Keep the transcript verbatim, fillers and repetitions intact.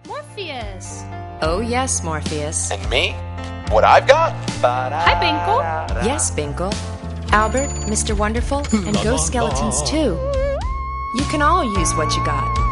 Morpheus. Oh, yes, Morpheus. And me? What I've got? Hi, Binkle. Yes, Binkle. Albert, Mister Wonderful, and Ghost Skeletons, too. You can all use what you got.